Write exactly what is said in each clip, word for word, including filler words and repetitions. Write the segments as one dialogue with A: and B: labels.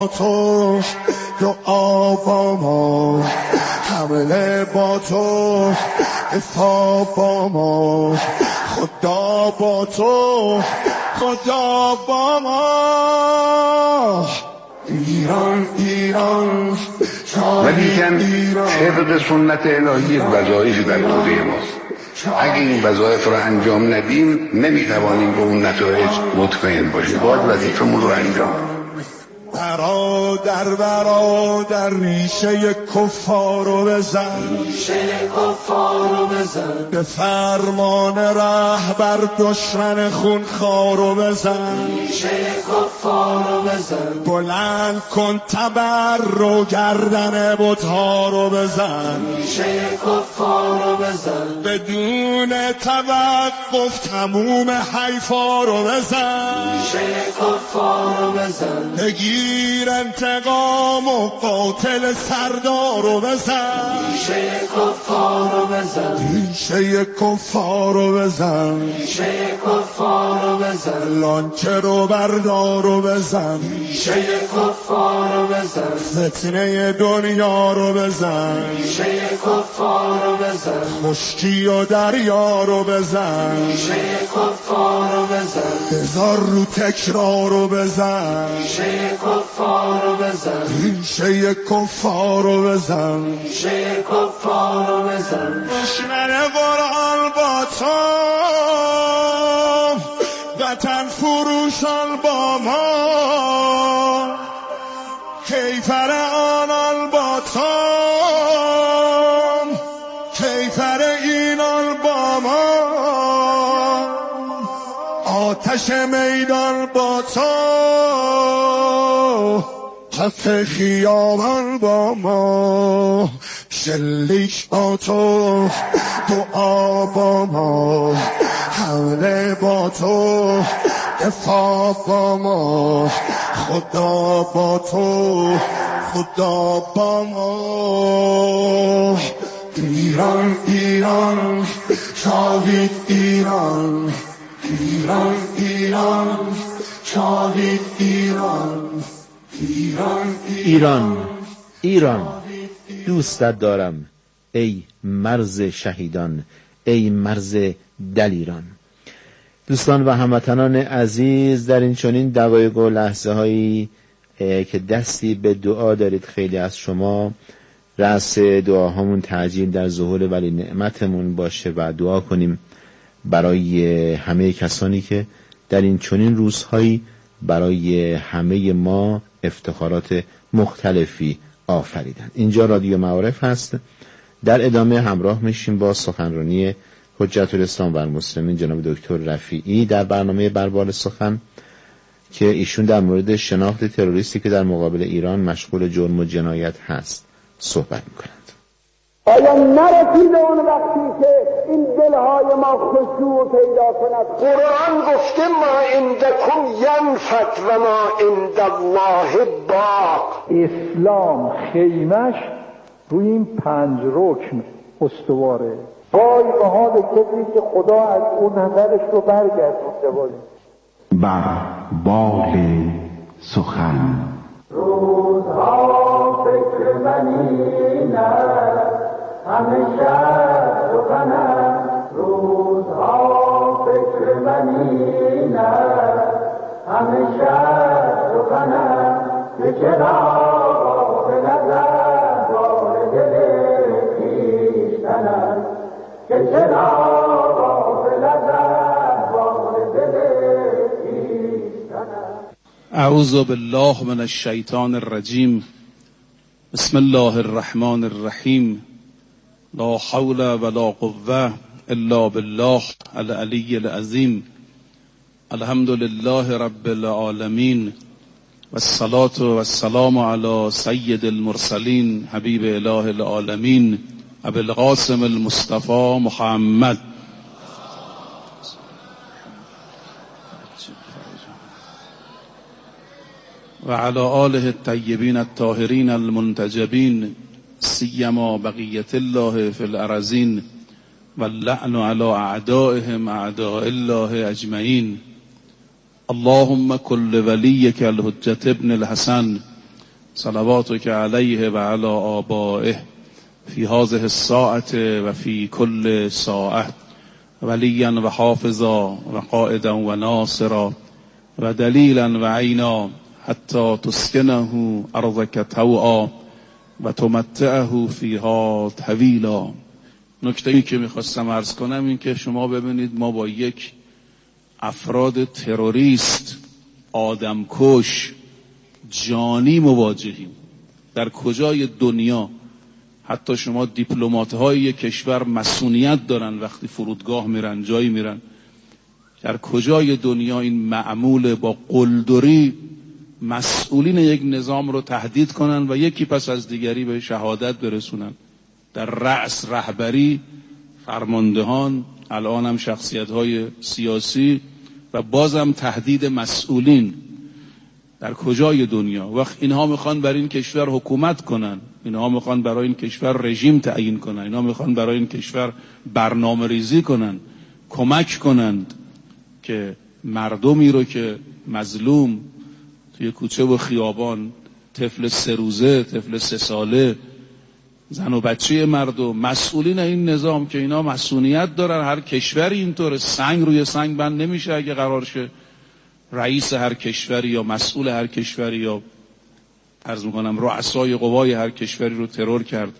A: تو دعا با ما، حمله با تو، دفاع با ما، خدا با تو، خدا با ما. ایران ایران
B: ولیکن طبق سنت الهی وظایفی در دوره ماست. اگه این وظایف رو انجام ندیم نمیتوانیم به اون نتایج مطمئن باشیم. باید وظیفمون رو انجام.
A: برادر برادر ریشه کفار رو بزن، ریشه کفار رو بزن، به فرمان رهبر دشمن خونخوار رو بزن، ریشه کفار رو بزن، بلند کن تبر رو گردن بت‌ها رو بزن، ریشه کفار رو بزن، بدون توقف تموم حیفا رو بزن، ریشه کفار رو بزن، بگیر انتقام و قاتل سردار رو بزن، ریشه کفار رو بزن، ریشه کفار رو بزن، ریشه کفار رو بزن، لانچه رو بردار رو بزن، ریشه کفار رو بزن، فتنه دنیا رو بزن، ریشه کفار رو بزن، خشکی و دریا رو بزن، ریشه کفار رو بزن، بذار رو تکرار رو بزن، ریشه کفار رو بزن، ریشه کفار رو بزن، ریشه کفار رو بزن. دشمن قرآن با تو، وطن فروشان با ما، کیفر آنان با تو، کیفر اینان با ما، آتش میدان با تو، کف خیابان با ما، شلیک با تو، دعا با ما، حمله با تو، دفاع با ما، خدا با تو، خدا با ما. ایران ایران شاهد ایران، ایران ایران شاهد ایران، ایران
C: ایران ایران دوستت دارم ای مرز شهیدان، ای مرز دلیران. دوستان و هموطنان عزیز، در این چنین دقایق و لحظه هایی که دستی به دعا دارید، خیلی از شما رأس دعاهامون تعجیل در ظهور ولی نعمتمون باشه و دعا کنیم برای همه کسانی که در این چنین روزهایی برای همه ما افتخارات مختلفی آفریدن. اینجا رادیو معارف هست. در ادامه همراه میشیم با سخنرانی حجت الاسلام و المسلمین جناب دکتر رفیعی در برنامه بربال سخن که ایشون در مورد شناخت تروریستی که در مقابل ایران مشغول جرم و جنایت هست صحبت میکنند.
D: آیا نرسیده اون وقتی که این دلهای ما خشوع پیدا کند؟ قرآن گفته ما عندکم ینفد و ما عند الله باق. اسلام خیمش روی این پنج رکن استواره. وای به حال کسی که خدا از اون نظرش رو برگردونده باشه.
E: بر بال سخن
D: روزها فکر منی نه همیشه سخنم، روزها فکر منی نه همیشه سخنم، که چرا به نظر بار دل خویشتنم، که چرا به نظر بار دل خویشتنم.
F: اعوذ بالله من الشیطان الرجیم. بسم الله الرحمن الرحیم. لا حول ولا قوة الا بالله العلی العظیم. الحمد لله رب العالمین والصلاة والسلام علی سید المرسلین حبیب اله العالمین ابی القاسم المصطفى محمد. و علی آله الطیبین الطاهرین المنتجبین سیما بقیت الله فی الارضین واللعن علی اعدائهم اعداء الله اجمعین. اللهم كل وليك الحجة ابن الحسن صلواتک علیه و علی آبائه فی هذه الساعة و فی کل ساعه ولیا و حافظا و قائدا و ناصرا و دلیلا و عینا حتی تسکنه ارضک طوعا و تمتعه فیها طویلا. نکته ای که میخواستم عرض کنم این که شما ببینید ما با یک افراد تروریست، آدمکش، جانی مواجهیم. در کجای دنیا حتی شما دیپلمات های یک کشور مسئولیت دارن وقتی فرودگاه میرن، جایی میرن، در کجای دنیا این معمول با قلدری مسئولین یک نظام رو تهدید کنن و یکی پس از دیگری به شهادت برسونن؟ در رأس رهبری، فرماندهان، الان هم شخصیت های سیاسی و بازم تهدید مسئولین. در کجای دنیا؟ وقت اینها میخوان برای این کشور حکومت کنن، اینها میخوان برای این کشور رژیم تعیین کنن، اینها میخوان برای این کشور برنامه ریزی کنن، کمک کنند که مردمی رو که مظلوم توی کوچه و خیابان، طفل سه روزه، طفل سه ساله، زن و بچه مردم، مسئولین این نظام که اینا مسئولیت دارن. هر کشوری اینطوره، سنگ روی سنگ بند نمیشه. اگه قرار شه رئیس هر کشوری یا مسئول هر کشوری یا عرض میکنم رؤسای قوای هر کشوری رو ترور کرد،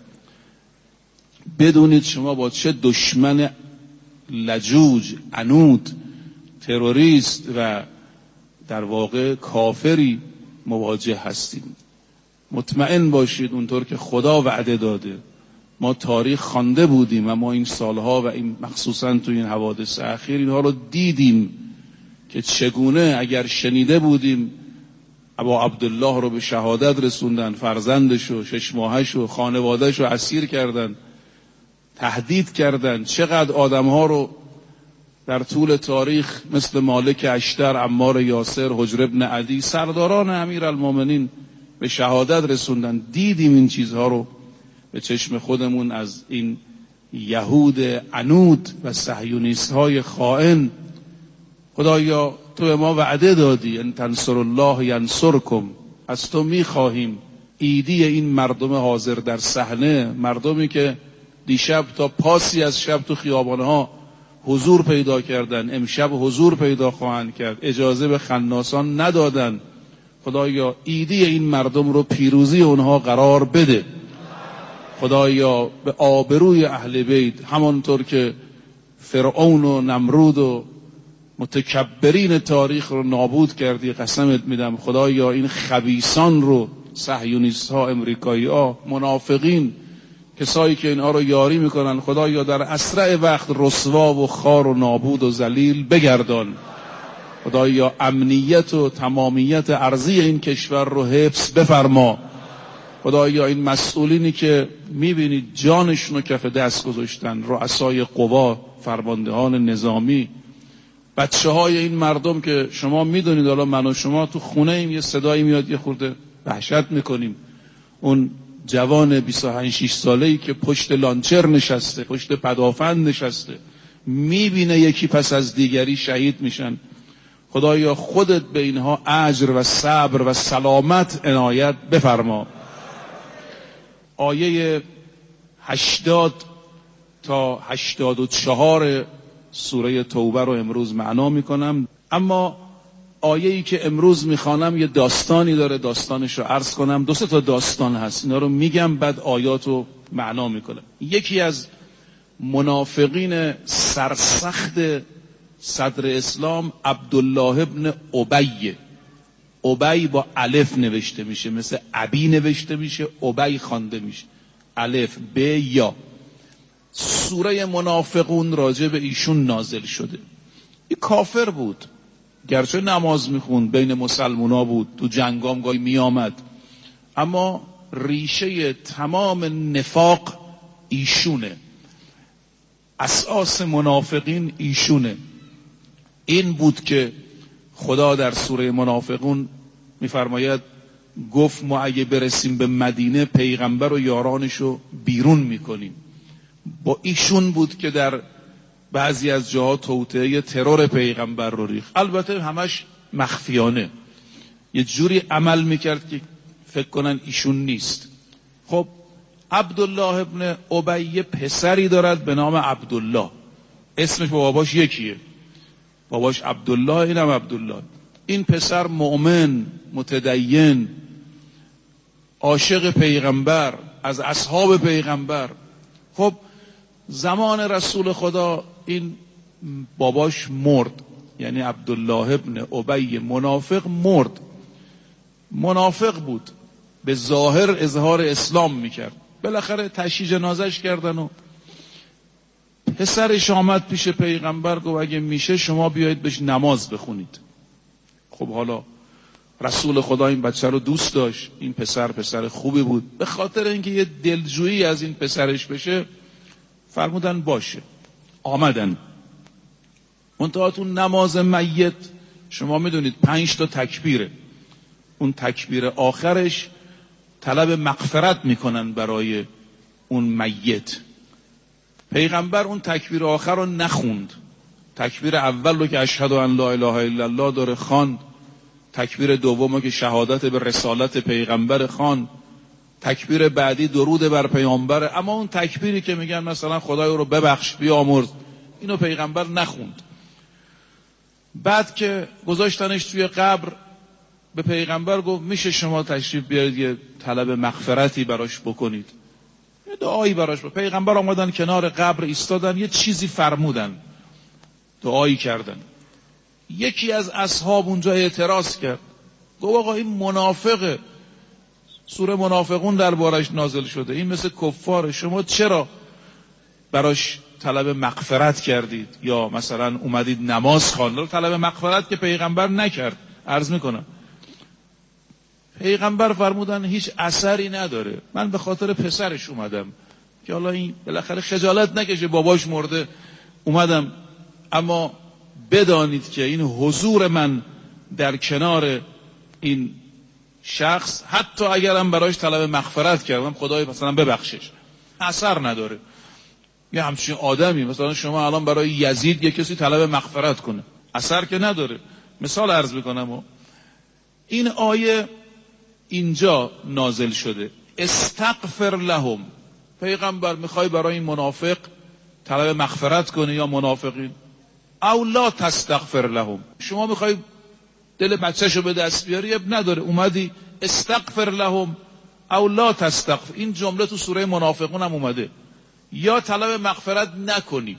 F: بدونید شما با چه دشمن لجوج، عنود، تروریست و در واقع کافری مواجه هستید. مطمئن باشید اونطور که خدا وعده داده. ما تاریخ خوانده بودیم و ما این سالها و این مخصوصا تو این حوادث اخیر اینها رو دیدیم که چگونه اگر شنیده بودیم ابا عبدالله رو به شهادت رسوندن، فرزندشو، شش ماهشو، خانوادهشو اسیر کردن، تهدید کردن. چقدر آدمها رو در طول تاریخ مثل مالک اشتر، عمار یاسر، حجر ابن عدی، سرداران امیرالمومنین به شهادت رسوندن. دیدیم این چیزها رو به چشم خودمون از این یهود عنود و صهیونیست های خائن. خدایا تو به ما وعده دادی ان تنصر الله ینصرکم، از تو میخواهیم ایدی این مردم حاضر در صحنه، مردمی که دیشب تا پاسی از شب تو خیابانها حضور پیدا کردن، امشب حضور پیدا خواهند کرد، اجازه به خناسان ندادن. خدایا ایدی این مردم رو پیروزی اونها قرار بده. خدایا به آبروی اهل بیت، همانطور که فرعون و نمرود و متکبرین تاریخ رو نابود کردی، قسمت میدم خدایا این خبیثان رو، صهیونیست ها، امریکایی ها، منافقین، کسایی که اینها رو یاری میکنن، خدایا در اسرع وقت رسوا و خار و نابود و ذلیل بگردان. خدایا امنیت و تمامیت ارضی این کشور رو حفظ بفرما. خدایا این مسئولینی که میبینید جانشون رو کف دست گذاشتن، رؤسای قوا، فرماندهان نظامی، بچه های این مردم که شما میدونید، حالا من و شما تو خونه ایم، یه صدایی میاد یه خورده وحشت میکنیم. اون جوان بیست و پنج شش ساله‌ای که پشت لانچر نشسته، پشت پدافند نشسته، میبینه یکی پس از دیگری شهید میشن. خدایا خودت به اینها اجر و صبر و سلامت عنایت بفرما. آیه هشتاد تا هشتاد و چهار سوره توبه رو امروز معنا میکنم، اما آیه‌ای که امروز میخوانم یه داستانی داره، داستانش رو عرض کنم. دو سه تا داستان هست، اینا رو میگم بعد آیات رو معنا میکنم. یکی از منافقین سرسخت صدر اسلام عبدالله ابن ابی، ابی با الف نوشته میشه، مثل ابی نوشته میشه، ابی خوانده میشه، الف ب یا. سوره منافقون راجع به ایشون نازل شده. این کافر بود، گرچه نماز میخوند، بین مسلمونا بود، تو جنگام گاهی میامد، اما ریشه تمام نفاق ایشونه، اساس منافقین ایشونه. این بود که خدا در سوره منافقون میفرماید گفت ما اگه برسیم به مدینه پیغمبر و یارانشو بیرون میکنیم. با ایشون بود که در بعضی از جاها توطئه ترور پیغمبر رو ریخت، البته همش مخفیانه. یه جوری عمل میکرد که فکر کنن ایشون نیست. خب عبدالله ابن ابی پسری دارد به نام عبدالله، اسمش با باباش یکیه، باباش عبدالله اینم عبدالله. این پسر مؤمن، متدین، عاشق پیغمبر، از اصحاب پیغمبر. خب زمان رسول خدا این باباش مرد، یعنی عبدالله ابن ابی منافق مرد. منافق بود، به ظاهر اظهار اسلام میکرد، بالاخره تشییع جنازش کردن و پسرش آمد پیش پیغمبر گفت اگه میشه شما بیایید بهش نماز بخونید. خب حالا رسول خدا این بچه رو دوست داشت، این پسر پسر خوبی بود، به خاطر اینکه یه دلجویی از این پسرش بشه فرمودن باشه. آمدن. منتها تو نماز میت شما میدونید پنج تا تکبیره، اون تکبیر آخرش طلب مغفرت میکنن برای اون میت. پیغمبر اون تکبیر آخر رو نخوند، تکبیر اول رو که اشهد ان لا اله الا الله داره خواند، تکبیر دوم رو که شهادت به رسالت پیغمبر خواند، تکبیر بعدی درود بر پیامبر. اما اون تکبیری که میگن مثلا خدای رو ببخش بیامرز، اینو پیغمبر نخوند. بعد که گذاشتنش توی قبر به پیغمبر گفت میشه شما تشریف بیارید یه طلب مغفرتی براش بکنید، یه دعایی براش بکنید. پیغمبر آمدن کنار قبر ایستادن، یه چیزی فرمودن، دعایی کردن. یکی از اصحاب اونجا اعتراض کرد، گفت آقا این منافقه، سوره منافقون دربارش نازل شده، این مثل کفاره، شما چرا براش طلب مغفرت کردید یا مثلا اومدید نماز خواندید؟ طلب مغفرت که پیغمبر نکرد. عرض میکنم پیغمبر فرمودن هیچ اثری نداره، من به خاطر پسرش اومدم که حالا این بالاخره خجالت نکشه باباش مرده اومدم، اما بدانید که این حضور من در کنار این شخص حتی اگرم براش طلب مغفرت کردم خدای مثلا ببخشش، اثر نداره. یه همچین آدمی مثلا شما الان برای یزید یه کسی طلب مغفرت کنه، اثر که نداره. مثال عرض میکنم و این آیه اینجا نازل شده، استغفر لهم. پیغمبر میخوای برای این منافق طلب مغفرت کنی یا منافقین؟ او لا تستغفر لهم، شما میخوای دل بچه‌شو به دست بیاری، اب نداره، اومدی استغفر لهم او لا تستغفر. این جمله تو سوره منافقون هم اومده، یا طلب مغفرت نکنی،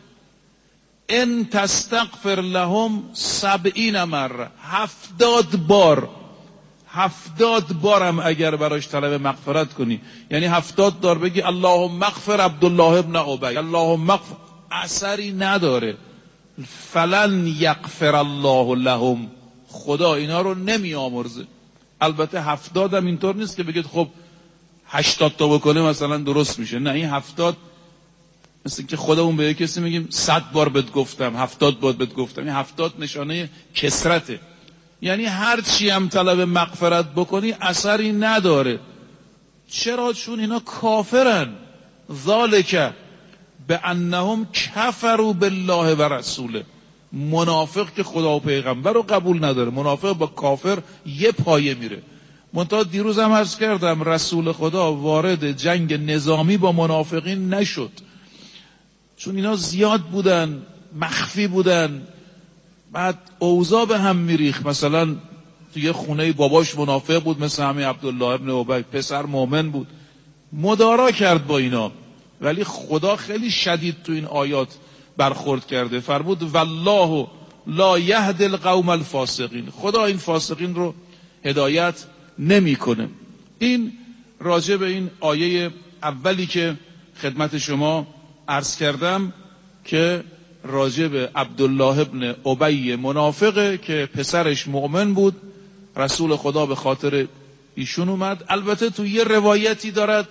F: ان تستغفر لهم سبعین مره، هفتاد بار، هفتاد بارم اگر براش طلب مغفرت کنی، یعنی هفتاد بار بگی اللهم اغفر عبدالله ابن ابی، اللهم اغفر، اثری نداره. فلن یغفر الله لهم، خدا اینا رو نمی آمرزه. البته هفتاد هم اینطور نیست که بگید خب هشتاد تا بکنه مثلا درست میشه، نه، این هفتاد مثل که خودمون به یک کسی میگیم صد بار بهت گفتم، هفتاد بار بهت گفتم. این هفتاد نشانه کثرته، یعنی هر چی هم طلب مغفرت بکنی اثری نداره. چرا؟ چون اینا کافرن. ذالک بانهم کفروا بالله و رسوله. منافق که خدا و پیغمبر رو قبول نداره، منافق با کافر یه پایه میره. منتها دیروز هم عرض کردم رسول خدا وارد جنگ نظامی با منافقین نشد، چون اینا زیاد بودن، مخفی بودن، بعد اوضاع به هم میریخ. مثلا توی خونه باباش منافق بود مثل همین عبدالله ابن ابی، پسر مؤمن بود، مدارا کرد با اینا. ولی خدا خیلی شدید تو این آیات برخورد کرده، فرمود والله لا یهدی القوم الفاسقین، خدا این فاسقین رو هدایت نمیکنه. این راجع به این آیه اولی که خدمت شما عرض کردم که راجع به عبدالله ابن ابی منافقه که پسرش مؤمن بود، رسول خدا به خاطر ایشون اومد. البته تو یه روایتی دارد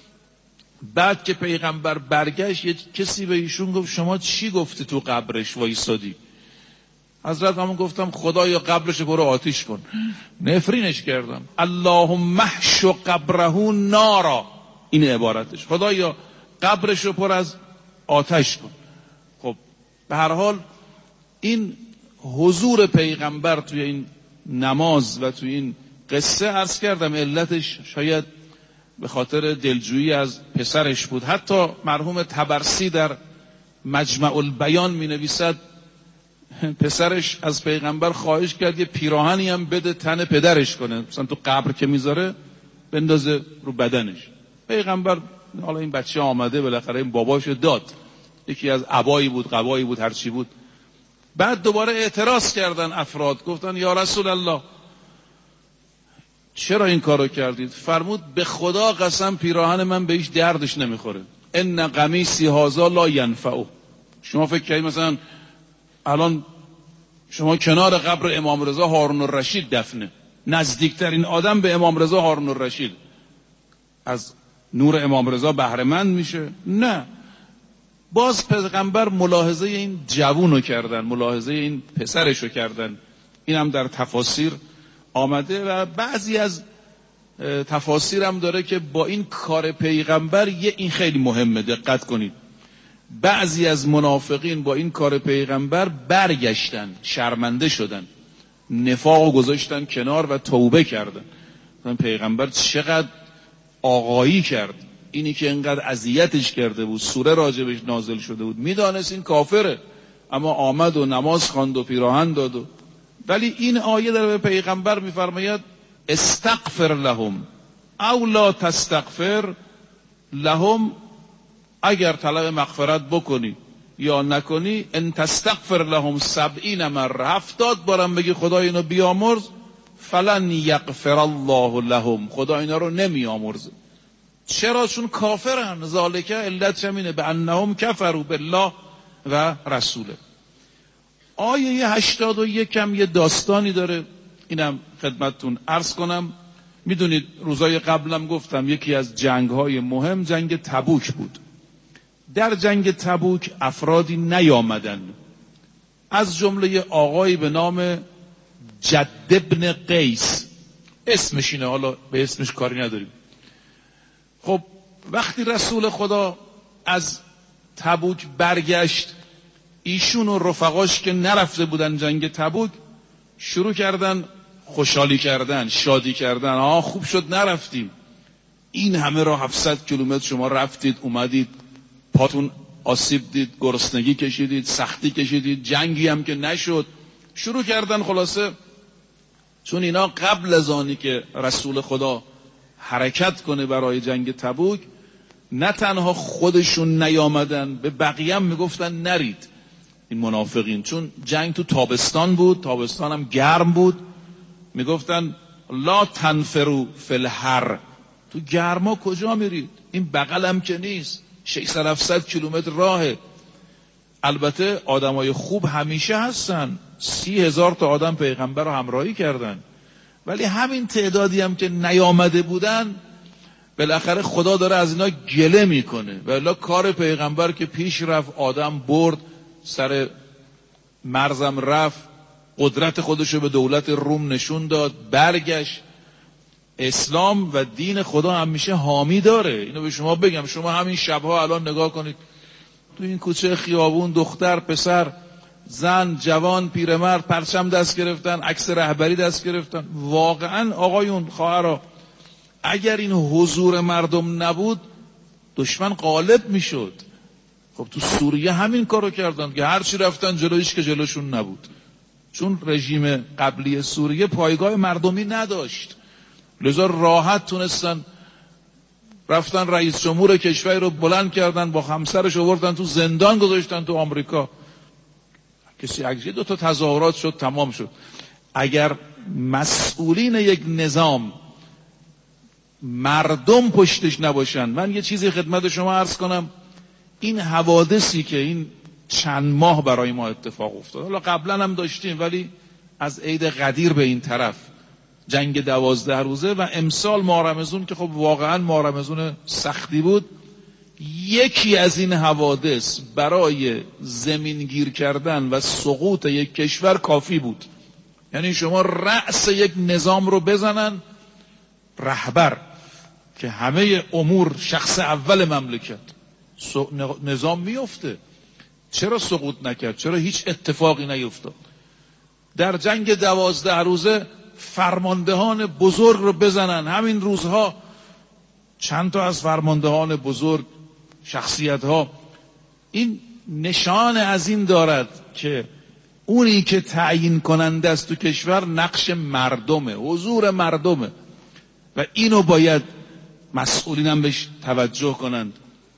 F: بعد که پیغمبر برگشت یه کسی به ایشون گفت شما چی گفتی تو قبرش وایسادی؟ حضرت همون گفتم خدایا قبرش برو آتیش کن. نفرینش کردم، اللهم احشو قبره نارا، این عبارتش، خدایا قبرش رو پر از آتش کن. خب به هر حال این حضور پیغمبر توی این نماز و توی این قصه عرض کردم علتش شاید به خاطر دلجویی از پسرش بود. حتی مرحوم طبرسی در مجمع البیان می نویسد پسرش از پیغمبر خواهش کرد یه پیراهنی هم بده تن پدرش کنه، مثلا تو قبر که میذاره بندازه رو بدنش. پیغمبر حالا این بچه آمده بالاخره این باباشو داد، یکی از عبایی بود قبایی بود هرچی بود. بعد دوباره اعتراض کردن افراد، گفتن یا رسول الله چرا این کارو کردید؟ فرمود به خدا قسم پیراهن من به هیچ دردش نمیخوره. ان قمیصی هذا لا ینفعه. شما فکر کنید مثلا الان شما کنار قبر امام رضا هارون الرشید دفنه، نزدیکترین آدم به امام رضا هارون الرشید، از نور امام رضا بهره مند میشه؟ نه. باز پیغمبر ملاحظه این جوونو کردن، ملاحظه این پسرشو کردن. این هم در تفاسیر آمده و بعضی از تفاسیر هم داره که با این کار پیغمبر یه این خیلی مهمه، دقت کنید، بعضی از منافقین با این کار پیغمبر برگشتن، شرمنده شدن، نفاق گذاشتن کنار و توبه کردن. پیغمبر چقدر آقایی کرد، اینی که انقدر اذیتش کرده بود، سوره راجبش نازل شده بود، میدانست این کافره اما آمد و نماز خواند و پیراهن داد و. ولی این آیه در به پیغمبر میفرماید استغفر لهم او لا تستغفر لهم، اگر طلب مغفرت بکنی یا نکنی، ان تستغفر لهم سبعین مره، هفتاد بارم بگی خدا اینو بیامرز، فلن یغفر الله لهم، خدا اینا رو نمیامرزه. چرا؟ چون کافرن. ذالک علت همینه به انهم کفروا بالله و رسوله. آیه هشتاد و یک هم یه داستانی داره، اینم خدمتتون عرض کنم. میدونید روزای قبلم گفتم یکی از جنگ‌های مهم جنگ تبوک بود. در جنگ تبوک افرادی نیامدن، از جمله آقایی به نام جد ابن قیس، اسمش اینه، حالا به اسمش کاری نداریم. خب وقتی رسول خدا از تبوک برگشت، ایشون و رفقاش که نرفته بودن جنگ تبوک شروع کردن خوشحالی کردن، شادی کردن. آه خوب شد نرفتیم، این همه را هفتصد کیلومتر شما رفتید اومدید، پاتون آسیب دید، گرسنگی کشیدید، سختی کشیدید، جنگی هم که نشد. شروع کردن خلاصه، چون اینا قبل از آنی که رسول خدا حرکت کنه برای جنگ تبوک، نه تنها خودشون نیامدن، به بقیه هم میگفتن نرید این منافقین، چون جنگ تو تابستان بود، تابستان هم گرم بود، میگفتن لا تنفروا فی الحر، تو گرما کجا میرید؟ این بغل هم که نیست، ششصد هفتصد کیلومتر راهه. البته آدمای خوب همیشه هستن، سی هزار تا آدم پیغمبر رو همراهی کردن، ولی همین تعدادی هم که نیامده بودن بالاخره خدا داره از اینا گله میکنه. والا کار پیغمبر که پیش رفت، آدم برد، سر مرزم رفت، قدرت خودشو به دولت روم نشون داد، برگشت. اسلام و دین خدا همیشه حامی داره. اینو به شما بگم، شما همین شبها الان نگاه کنید تو این کوچه خیابون، دختر، پسر، زن، جوان، پیرمرد پرچم دست گرفتن، عکس رهبری دست گرفتن. واقعا آقایون، خواهرها، اگر این حضور مردم نبود دشمن غالب میشد. خب تو سوریه همین کارو کردن که هرچی رفتن جلویش که جلوشون نبود، چون رژیم قبلی سوریه پایگاه مردمی نداشت، لذا راحت تونستن رفتن رئیس جمهور کشوری رو بلند کردن، با همسرش آوردن تو زندان گذاشتن تو آمریکا. کسی اگه دو تا تظاهرات شد تمام شد. اگر مسئولین یک نظام مردم پشتش نباشن، من یه چیزی خدمت شما عرض کنم، این حوادثی که این چند ماه برای ما اتفاق افتاد، حالا قبلا هم داشتیم ولی از عید قدیر به این طرف جنگ دوازده روزه و امسال ماه رمضان که خب واقعا ماه رمضان سختی بود، یکی از این حوادث برای زمینگیر کردن و سقوط یک کشور کافی بود. یعنی شما رأس یک نظام رو بزنن، رهبر که همه امور شخص اول مملکت، نظام میفته. چرا سقوط نکرد؟ چرا هیچ اتفاقی نیفتاد؟ در جنگ دوازده روزه فرماندهان بزرگ رو بزنن. همین روزها چند تا از فرماندهان بزرگ، شخصیت ها، این نشان از این دارد که اونی که تعیین کننده است تو کشور نقش مردمه، حضور مردمه و اینو باید مسئولین هم بهش توجه کنند.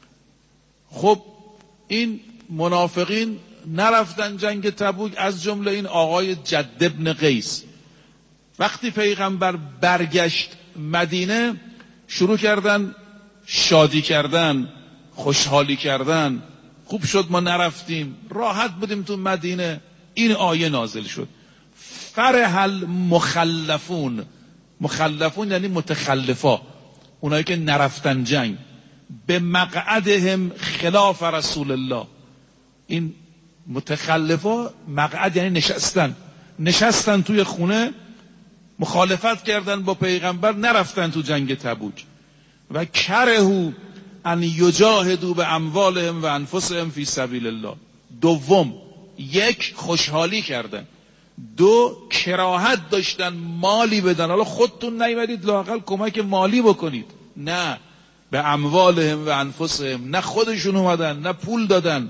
F: خب این منافقین نرفتن جنگ تبوک، از جمله این آقای جد ابن قیس. وقتی پیغمبر برگشت مدینه شروع کردن شادی کردن، خوشحالی کردن. خوب شد ما نرفتیم، راحت بودیم تو مدینه. این آیه نازل شد، فرح المخلفون. مخلفون یعنی متخلفا، اونایی که نرفتن جنگ. به مقعدهم خلاف رسول الله. این متخلفا مقعد یعنی نشستن، نشستن توی خونه، مخالفت کردن با پیغمبر، نرفتن تو جنگ تبوک. و کرهو ان یجاهدوا به اموالهم و انفسهم فی سبیل الله. دوم، یک، خوشحالی کردن. دو، کراهت داشتن مالی بدن. حالا خودتون نیومدید لااقل کمک مالی بکنید، نه، به اموالهم و انفسهم، نه خودشون اومدن نه پول دادن.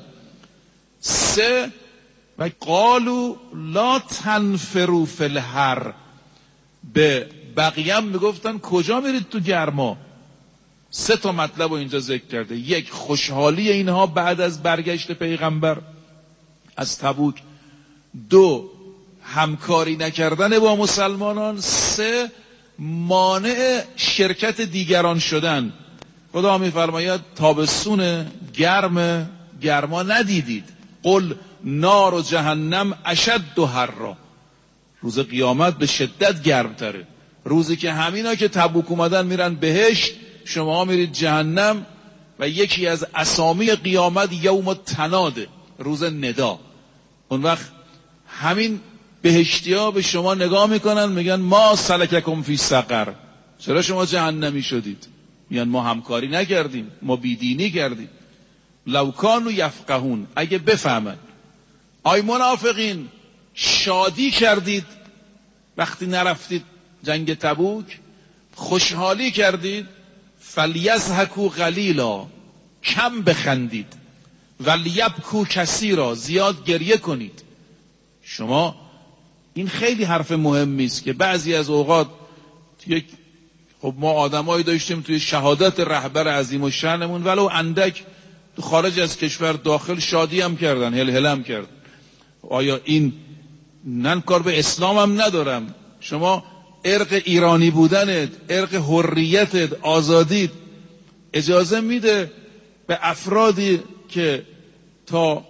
F: سه، و قالوا لا تنفروا فی الحر. به بقیه هم میگفتن کجا میرید تو گرما. سه تا مطلب رو اینجا ذکر کرده. یک، خوشحالی اینها بعد از برگشت پیغمبر از تبوک. دو، همکاری نکردن با مسلمانان. سه، مانع شرکت دیگران شدن. خدا میفرماید تابستون گرم، گرما ندیدید. قل نار و جهنم اشد و حرا. روز قیامت به شدت گرمتره. روزی که همینا که تبوک اومدن میرن بهشت، شما میرید جهنم. و یکی از اسامی قیامت یوم التناده، روز ندا. اون وقت همین بهشتی ها به شما نگاه میکنن، میگن ما سلککم فی سقر. چرا شما جهنمی شدید؟ میگن ما همکاری نکردیم، ما بیدینی کردیم. لو کانوا یفقهون، اگه بفهمن. آی منافقین، شادی کردید وقتی نرفتید جنگ تبوک، خوشحالی کردید. فلیضحکوا قلیلا، کم بخندید. ولیبکوا کثیرا، زیاد گریه کنید. شما این خیلی حرف مهمی است که بعضی از اوقات توی، خب ما آدمایی داشتیم توی شهادت رهبر عظیم الشأنمون ولو اندک تو خارج از کشور داخل شادی هم کردن، هلهله هم کردن. آیا این نن کار به اسلام هم ندارم؟ شما ارق ایرانی بودنت، ارق حریتت، آزادیت اجازه میده به افرادی که تا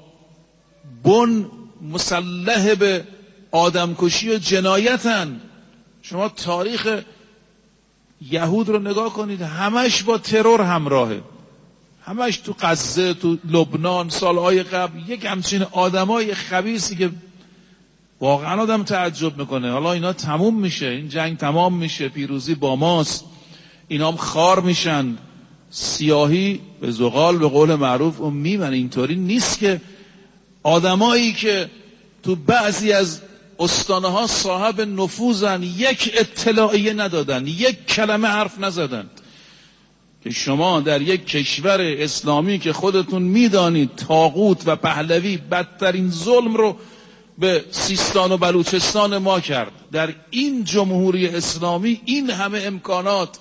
F: بن مسلح به آدمکشی و جنایتن. شما تاریخ یهود رو نگاه کنید، همش با ترور همراهه، همش تو غزه، تو لبنان سالهای قبل یک همچین آدمای خبیثی که واقعا آدم تعجب میکنه. حالا اینا تموم میشه، این جنگ تمام میشه، پیروزی با ماست، اینا هم خار میشن، سیاهی به زغال به قول معروف اون میمن. اینطوری نیست که آدمایی که تو بعضی از استانه ها صاحب نفوذن یک اطلاعیه ندادن، یک کلمه حرف نزدن. که شما در یک کشور اسلامی که خودتون میدانید طاغوت و پهلوی بدترین ظلم رو به سیستان و بلوچستان ما کرد، در این جمهوری اسلامی این همه امکانات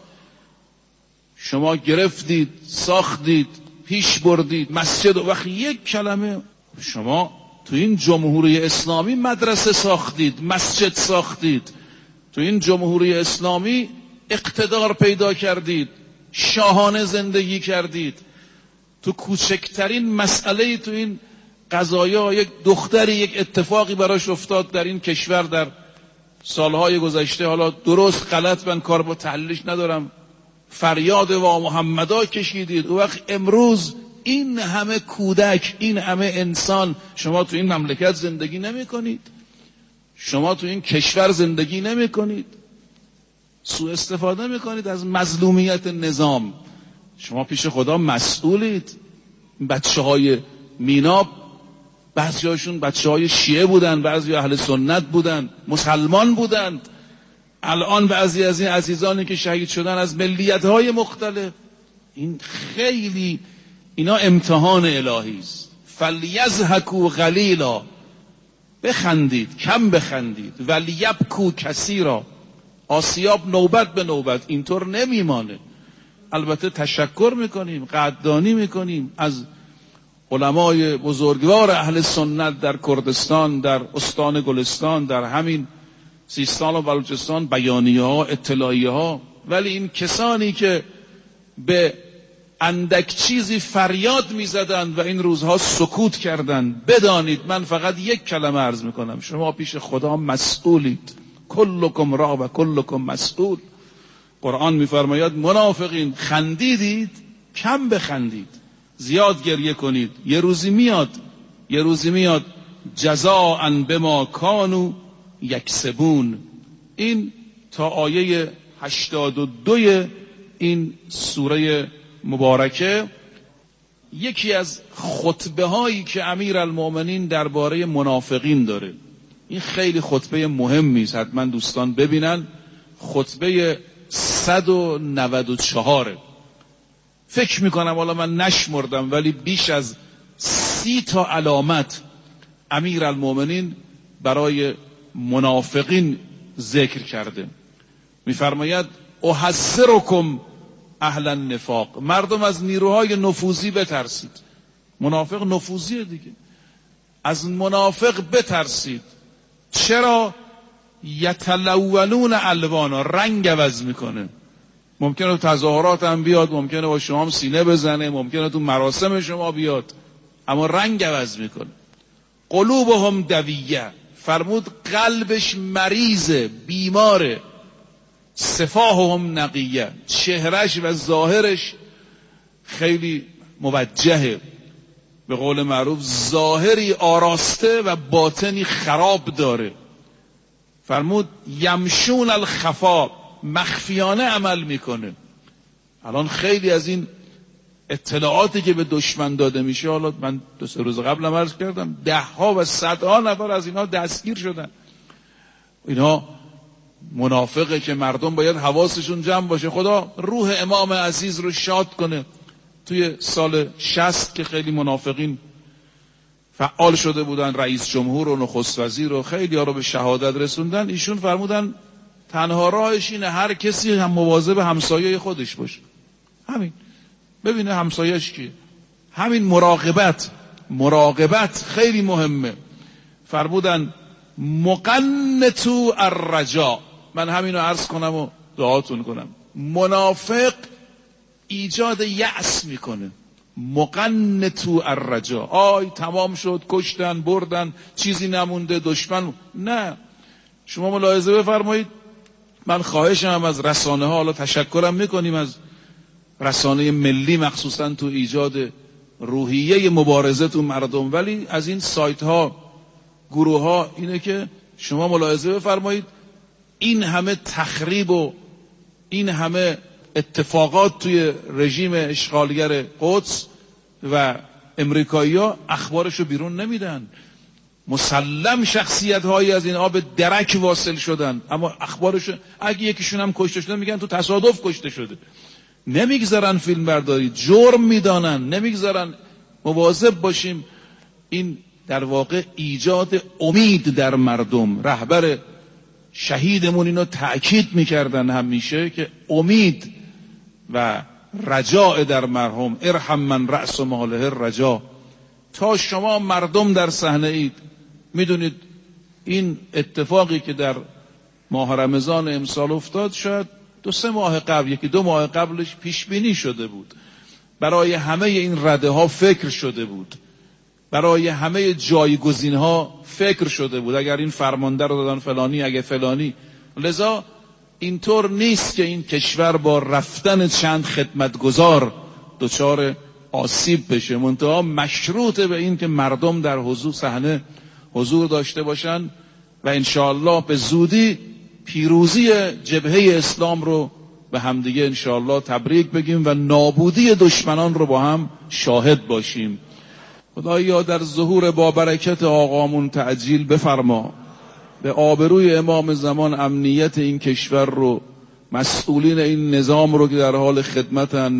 F: شما گرفتید، ساختید، پیش بردید، مسجد، و وقتی یک کلمه شما تو این جمهوری اسلامی مدرسه ساختید، مسجد ساختید، تو این جمهوری اسلامی اقتدار پیدا کردید، شاهانه زندگی کردید. تو کوچکترین مسئله تو این قضایا یک دختری یک اتفاقی براش افتاد در این کشور در سالهای گذشته، حالا درست غلط من کار با تحلیلش ندارم، فریاد و محمدا کشیدید. و وقت امروز این همه کودک، این همه انسان، شما تو این مملکت زندگی نمی کنید، شما تو این کشور زندگی نمی کنید، سوء استفاده می کنید از مظلومیت نظام. شما پیش خدا مسئولید. بچه های مینا بعضی هاشون بچه های شیعه بودن، بعضی اهل سنت بودن، مسلمان بودند، الان بعضی از این عزیزانی که شهید شدن از ملیت‌های مختلف، این خیلی اینا امتحان الهی است. فلیضحکوا قلیلا، بخندید، کم بخندید، ولیبکوا کثیرا، آسیاب نوبت به نوبت، اینطور نمیمانه. البته تشکر میکنیم، قدردانی میکنیم از علمای بزرگوار اهل سنت در کردستان، در استان گلستان، در همین سیستان و بلوچستان، بیانیه ها، اطلاعیه ها، ولی این کسانی که به اندک چیزی فریاد میزدند و این روزها سکوت کردند، بدانید من فقط یک کلمه عرض میکنم، شما پیش خدا مسئولید. کلکم را و کلکم مسئول. قرآن میفرماید منافقین خندیدید، کم بخندید، زیاد گریه کنید، یه روزی میاد، یه روزی میاد جزاء بما کانوا یکسبون. این تا آیه هشتاد و دو این سوره مبارکه یکی از خطبه هایی که امیرالمومنین درباره منافقین داره. این خیلی خطبه مهمی است، حتما دوستان ببینن. خطبه صد و نود و چهار فکر میکنم، حالا من نشمردم، ولی بیش از سی تا علامت امیرالمومنین برای منافقین ذکر کرده. میفرماید احذرکم اهل النفاق، مردم از نیروهای نفوذی بترسید. منافق نفوذیه دیگه. از منافق بترسید. چرا؟ یتلونون الوانا، رنگ عوض میکنه. ممکنه تو تظاهرات هم بیاد، ممکنه با شما هم سینه بزنه، ممکنه تو مراسم شما بیاد، اما رنگ عوض میکنه. قلوبهم دویه، فرمود قلبش مریضه، بیماره. صفاهم نقیه، چهرش و ظاهرش خیلی موجهه. به قول معروف ظاهری آراسته و باطنی خراب داره. فرمود یمشون الخفا، مخفیانه عمل میکنه. الان خیلی از این اطلاعاتی که به دشمن داده میشه، حالا من دو سه روز قبل هم عرض کردم، ده ها و صدها نفر از اینا دستگیر شدن. اینا منافقه که مردم باید حواسشون جمع باشه. خدا روح امام عزیز رو شاد کنه. توی سال شصت که خیلی منافقین فعال شده بودن، رئیس جمهور و نخست وزیر و خیلی ها رو به شهادت رسوندن، ایشون فرمودن تنها راهش اینه هر کسی هم مواظب همسایه خودش باشه. همین، ببینه همسایه‌اش کیه. همین مراقبت، مراقبت خیلی مهمه. فرمودن مقنتو الرجا، من همینو عرض کنم و دعاتون کنم. منافق ایجاد یأس میکنه. مقنتو الرجا، آی تمام شد، کشتن، بردن، چیزی نمونده، دشمن. نه، شما ملاحظه بفرمایید. من خواهشم از رسانه ها، حالا تشکرم میکنیم از رسانه ملی مخصوصا تو ایجاد روحیه مبارزه تو مردم، ولی از این سایت ها، گروه ها، اینه که شما ملاحظه بفرمایید این همه تخریب و این همه اتفاقات توی رژیم اشغالگر قدس و امریکایی‌ها اخبارشو بیرون نمیدن. مسلم شخصیت هایی از این آب درک واصل شدن، اما اخبارشو اگه یکیشون هم کشته شده میگن تو تصادف کشته شده. نمیگذارن فیلم برداری، جرم میدانن، نمیگذارن. مواظب باشیم. این در واقع ایجاد امید در مردم. رهبر شهیدمون اینو تأکید میکردن همیشه که امید و رجاء در مرحوم، ارحم من رأس ماله الرجا. تا شما مردم در صحنه اید. میدونید این اتفاقی که در ماه رمضان امسال افتاد شاید دو سه ماه قبل، یکی دو ماه قبلش پیش بینی شده بود. برای همه این رده ها فکر شده بود. برای همه جایگزین ها فکر شده بود. اگر این فرمانده رو دادن فلانی، اگه فلانی. لذا اینطور نیست که این کشور با رفتن چند خدمتگزار دچار آسیب بشه. منتها مشروطه به این که مردم در حضور صحنه حضور داشته باشن و انشاءالله به زودی پیروزی جبهه اسلام رو به همدیگه انشاءالله تبریک بگیم و نابودی دشمنان رو با هم شاهد باشیم. خدایا در ظهور با برکت آقامون تعجیل بفرما. به آبروی امام زمان امنیت این کشور رو، مسئولین این نظام رو که در حال خدمتن